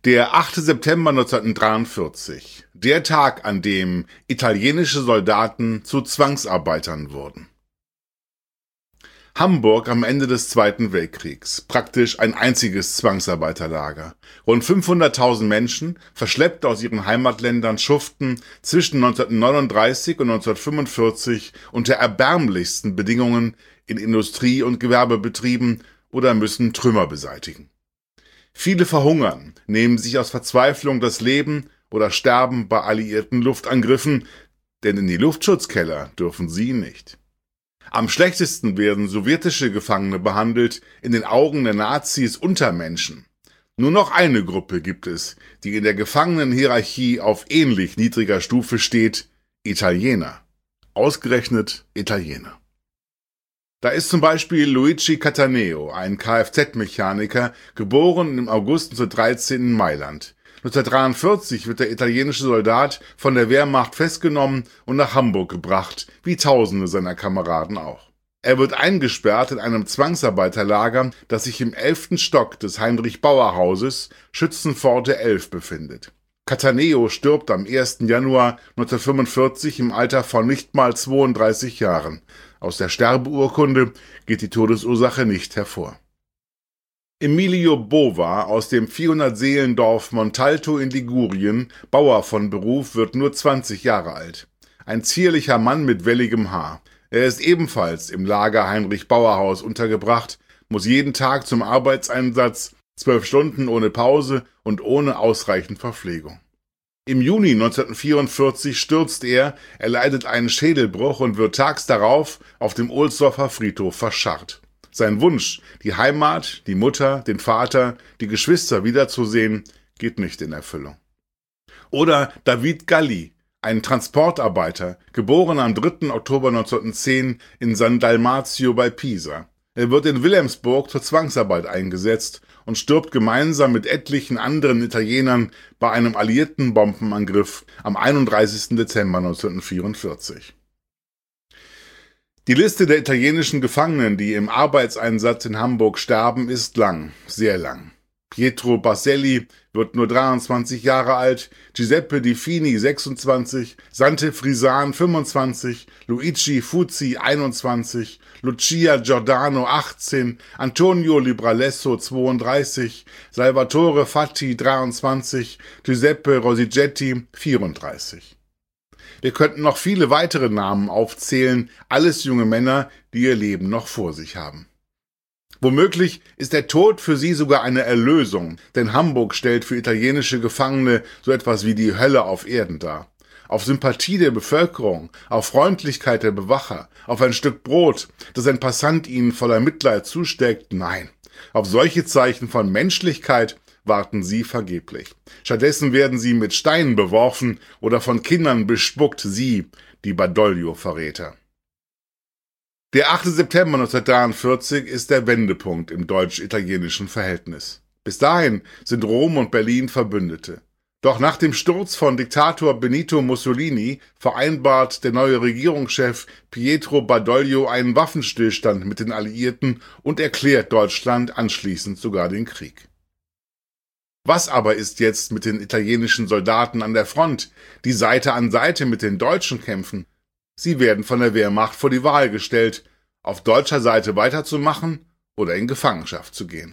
Der 8. September 1943, der Tag, an dem italienische Soldaten zu Zwangsarbeitern wurden. Hamburg am Ende des Zweiten Weltkriegs, praktisch ein einziges Zwangsarbeiterlager. Rund 500.000 Menschen, verschleppt aus ihren Heimatländern, schuften zwischen 1939 und 1945 unter erbärmlichsten Bedingungen in Industrie- und Gewerbebetrieben oder müssen Trümmer beseitigen. Viele verhungern, nehmen sich aus Verzweiflung das Leben oder sterben bei alliierten Luftangriffen, denn in die Luftschutzkeller dürfen sie nicht. Am schlechtesten werden sowjetische Gefangene behandelt, in den Augen der Nazis Untermenschen. Nur noch eine Gruppe gibt es, die in der Gefangenenhierarchie auf ähnlich niedriger Stufe steht: Italiener. Ausgerechnet Italiener. Da ist zum Beispiel Luigi Cattaneo, ein Kfz-Mechaniker, geboren im August 1913 in Mailand. 1943 wird der italienische Soldat von der Wehrmacht festgenommen und nach Hamburg gebracht, wie Tausende seiner Kameraden auch. Er wird eingesperrt in einem Zwangsarbeiterlager, das sich im 11. Stock des Heinrich-Bauer-Hauses, Schützenpforte 11, befindet. Cattaneo stirbt am 1. Januar 1945 im Alter von nicht mal 32 Jahren. Aus der Sterbeurkunde geht die Todesursache nicht hervor. Emilio Bova aus dem 400-Seelendorf Montalto in Ligurien, Bauer von Beruf, wird nur 20 Jahre alt. Ein zierlicher Mann mit welligem Haar. Er ist ebenfalls im Lager Heinrich-Bauer-Haus untergebracht, muss jeden Tag zum Arbeitseinsatz, 12 Stunden ohne Pause und ohne ausreichend Verpflegung. Im Juni 1944 stürzt er leidet einen Schädelbruch und wird tags darauf auf dem Ohlsdorfer Friedhof verscharrt. Sein Wunsch, die Heimat, die Mutter, den Vater, die Geschwister wiederzusehen, geht nicht in Erfüllung. Oder David Galli, ein Transportarbeiter, geboren am 3. Oktober 1910 in San Dalmazio bei Pisa. Er wird in Wilhelmsburg zur Zwangsarbeit eingesetzt und stirbt gemeinsam mit etlichen anderen Italienern bei einem alliierten Bombenangriff am 31. Dezember 1944. Die Liste der italienischen Gefangenen, die im Arbeitseinsatz in Hamburg sterben, ist lang, sehr lang. Pietro Baselli wird nur 23 Jahre alt, Giuseppe Di Fini 26, Sante Frisan 25, Luigi Fuzzi 21, Lucia Giordano 18, Antonio Libralesso 32, Salvatore Fatti 23, Giuseppe Rosigetti 34. Wir könnten noch viele weitere Namen aufzählen, alles junge Männer, die ihr Leben noch vor sich haben. Womöglich ist der Tod für sie sogar eine Erlösung, denn Hamburg stellt für italienische Gefangene so etwas wie die Hölle auf Erden dar. Auf Sympathie der Bevölkerung, auf Freundlichkeit der Bewacher, auf ein Stück Brot, das ein Passant ihnen voller Mitleid zusteckt, nein. Auf solche Zeichen von Menschlichkeit warten sie vergeblich. Stattdessen werden sie mit Steinen beworfen oder von Kindern bespuckt, sie, die Badoglio-Verräter. Der 8. September 1943 ist der Wendepunkt im deutsch-italienischen Verhältnis. Bis dahin sind Rom und Berlin Verbündete. Doch nach dem Sturz von Diktator Benito Mussolini vereinbart der neue Regierungschef Pietro Badoglio einen Waffenstillstand mit den Alliierten und erklärt Deutschland anschließend sogar den Krieg. Was aber ist jetzt mit den italienischen Soldaten an der Front, die Seite an Seite mit den Deutschen kämpfen? Sie werden von der Wehrmacht vor die Wahl gestellt, auf deutscher Seite weiterzumachen oder in Gefangenschaft zu gehen.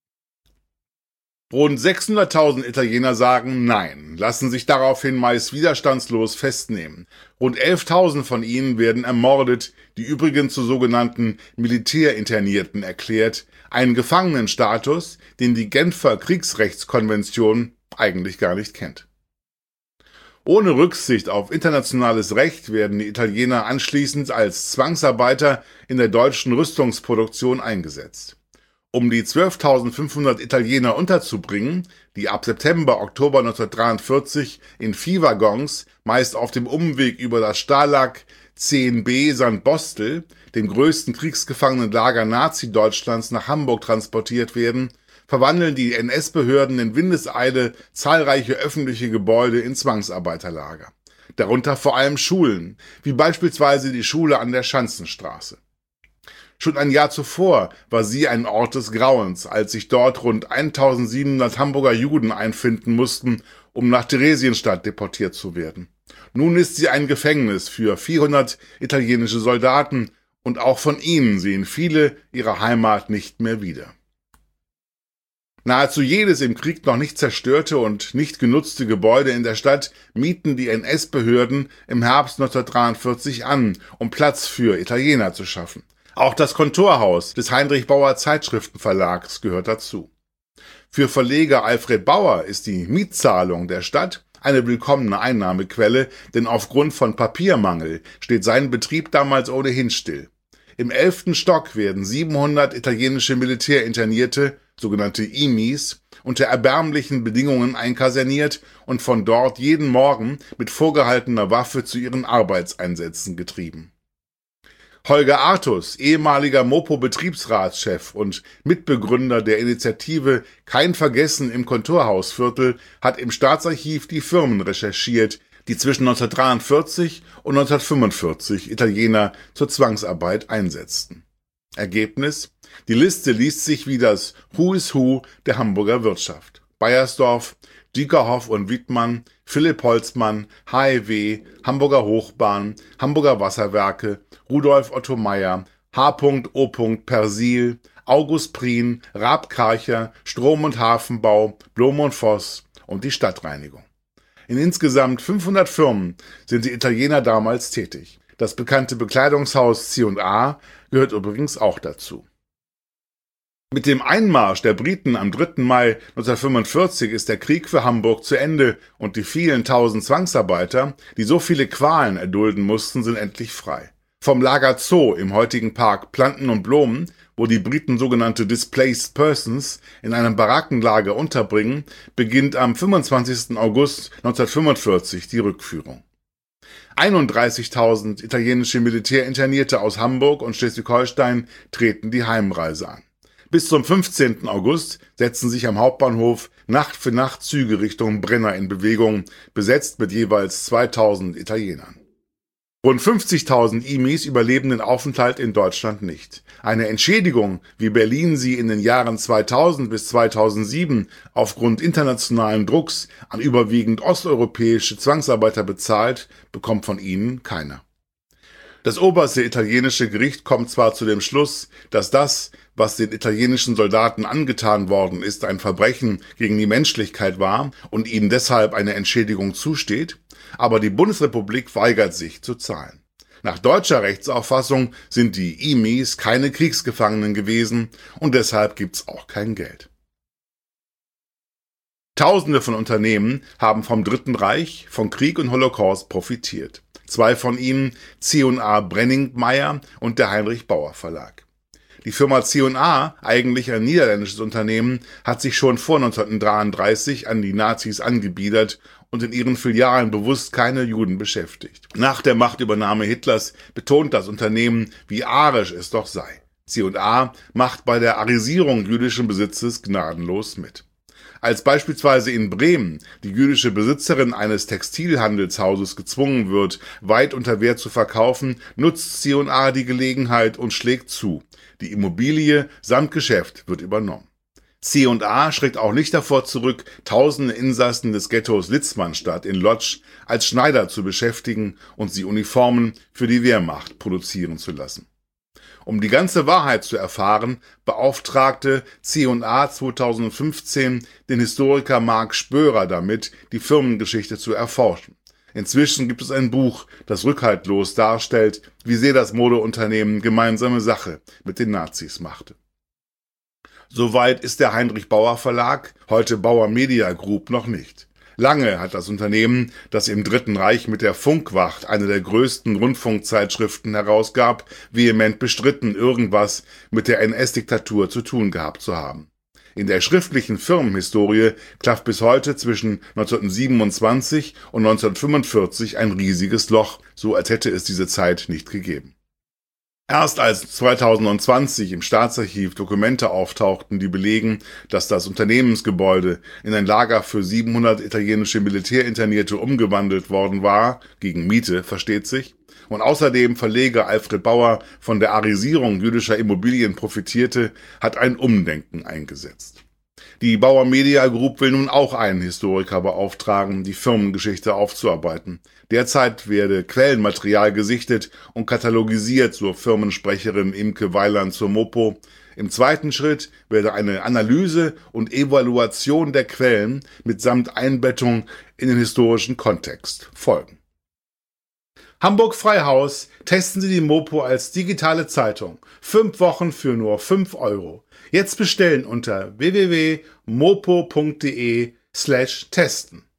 Rund 600.000 Italiener sagen Nein, lassen sich daraufhin meist widerstandslos festnehmen. Rund 11.000 von ihnen werden ermordet, die übrigen zu sogenannten Militärinternierten erklärt, einen Gefangenenstatus, den die Genfer Kriegsrechtskonvention eigentlich gar nicht kennt. Ohne Rücksicht auf internationales Recht werden die Italiener anschließend als Zwangsarbeiter in der deutschen Rüstungsproduktion eingesetzt. Um die 12.500 Italiener unterzubringen, die ab September, Oktober 1943 in Viehwaggons, meist auf dem Umweg über das Stalag 10b St. Bostel, dem größten Kriegsgefangenenlager Nazi-Deutschlands, nach Hamburg transportiert werden, verwandeln die NS-Behörden in Windeseile zahlreiche öffentliche Gebäude in Zwangsarbeiterlager. Darunter vor allem Schulen, wie beispielsweise die Schule an der Schanzenstraße. Schon ein Jahr zuvor war sie ein Ort des Grauens, als sich dort rund 1700 Hamburger Juden einfinden mussten, um nach Theresienstadt deportiert zu werden. Nun ist sie ein Gefängnis für 400 italienische Soldaten und auch von ihnen sehen viele ihre Heimat nicht mehr wieder. Nahezu jedes im Krieg noch nicht zerstörte und nicht genutzte Gebäude in der Stadt mieten die NS-Behörden im Herbst 1943 an, um Platz für Italiener zu schaffen. Auch das Kontorhaus des Heinrich Bauer Zeitschriftenverlags gehört dazu. Für Verleger Alfred Bauer ist die Mietzahlung der Stadt eine willkommene Einnahmequelle, denn aufgrund von Papiermangel steht sein Betrieb damals ohnehin still. Im 11. Stock werden 700 italienische Militärinternierte, sogenannte IMIs, unter erbärmlichen Bedingungen einkaserniert und von dort jeden Morgen mit vorgehaltener Waffe zu ihren Arbeitseinsätzen getrieben. Holger Artus, ehemaliger Mopo-Betriebsratschef und Mitbegründer der Initiative Kein Vergessen im Kontorhausviertel, hat im Staatsarchiv die Firmen recherchiert, die zwischen 1943 und 1945 Italiener zur Zwangsarbeit einsetzten. Ergebnis: Die Liste liest sich wie das Who is Who der Hamburger Wirtschaft. Beiersdorf, Diekerhoff und Wittmann, Philipp Holzmann, HEW, Hamburger Hochbahn, Hamburger Wasserwerke, Rudolf Otto Meyer, H.O. Persil, August Prien, Raab Karcher, Strom- und Hafenbau, Blom und Voss und die Stadtreinigung. In insgesamt 500 Firmen sind die Italiener damals tätig. Das bekannte Bekleidungshaus C&A gehört übrigens auch dazu. Mit dem Einmarsch der Briten am 3. Mai 1945 ist der Krieg für Hamburg zu Ende und die vielen tausend Zwangsarbeiter, die so viele Qualen erdulden mussten, sind endlich frei. Vom Lager Zoo im heutigen Park Planten und Blumen, wo die Briten sogenannte Displaced Persons in einem Barackenlager unterbringen, beginnt am 25. August 1945 die Rückführung. 31.000 italienische Militärinternierte aus Hamburg und Schleswig-Holstein treten die Heimreise an. Bis zum 15. August setzen sich am Hauptbahnhof Nacht für Nacht Züge Richtung Brenner in Bewegung, besetzt mit jeweils 2.000 Italienern. Rund 50.000 IMIs überleben den Aufenthalt in Deutschland nicht. Eine Entschädigung, wie Berlin sie in den Jahren 2000 bis 2007 aufgrund internationalen Drucks an überwiegend osteuropäische Zwangsarbeiter bezahlt, bekommt von ihnen keiner. Das oberste italienische Gericht kommt zwar zu dem Schluss, dass das, was den italienischen Soldaten angetan worden ist, ein Verbrechen gegen die Menschlichkeit war und ihnen deshalb eine Entschädigung zusteht, aber die Bundesrepublik weigert sich zu zahlen. Nach deutscher Rechtsauffassung sind die IMIs keine Kriegsgefangenen gewesen und deshalb gibt's auch kein Geld. Tausende von Unternehmen haben vom Dritten Reich, von Krieg und Holocaust profitiert. 2 von ihnen, C&A Brenningmeier und der Heinrich Bauer Verlag. Die Firma C&A, eigentlich ein niederländisches Unternehmen, hat sich schon vor 1933 an die Nazis angebiedert und in ihren Filialen bewusst keine Juden beschäftigt. Nach der Machtübernahme Hitlers betont das Unternehmen, wie arisch es doch sei. C&A macht bei der Arisierung jüdischen Besitzes gnadenlos mit. Als beispielsweise in Bremen die jüdische Besitzerin eines Textilhandelshauses gezwungen wird, weit unter Wert zu verkaufen, nutzt C&A die Gelegenheit und schlägt zu. Die Immobilie samt Geschäft wird übernommen. C&A schreckt auch nicht davor zurück, tausende Insassen des Ghettos Litzmannstadt in Lodz als Schneider zu beschäftigen und sie Uniformen für die Wehrmacht produzieren zu lassen. Um die ganze Wahrheit zu erfahren, beauftragte C&A 2015 den Historiker Marc Spörer damit, die Firmengeschichte zu erforschen. Inzwischen gibt es ein Buch, das rückhaltlos darstellt, wie sehr das Modeunternehmen gemeinsame Sache mit den Nazis machte. Soweit ist der Heinrich Bauer Verlag, heute Bauer Media Group, noch nicht. Lange hat das Unternehmen, das im Dritten Reich mit der Funkwacht eine der größten Rundfunkzeitschriften herausgab, vehement bestritten, irgendwas mit der NS-Diktatur zu tun gehabt zu haben. In der schriftlichen Firmenhistorie klafft bis heute zwischen 1927 und 1945 ein riesiges Loch, so als hätte es diese Zeit nicht gegeben. Erst als 2020 im Staatsarchiv Dokumente auftauchten, die belegen, dass das Unternehmensgebäude in ein Lager für 700 italienische Militärinternierte umgewandelt worden war, gegen Miete, versteht sich, und außerdem Verleger Alfred Bauer von der Arisierung jüdischer Immobilien profitierte, hat ein Umdenken eingesetzt. Die Bauer Media Group will nun auch einen Historiker beauftragen, die Firmengeschichte aufzuarbeiten. Derzeit werde Quellenmaterial gesichtet und katalogisiert, so Firmensprecherin Imke Weiland zur Mopo. Im zweiten Schritt werde eine Analyse und Evaluation der Quellen mitsamt Einbettung in den historischen Kontext folgen. Hamburg Freihaus, testen Sie die Mopo als digitale Zeitung. 5 Wochen für nur 5 Euro. Jetzt bestellen unter www.mopo.de/testen.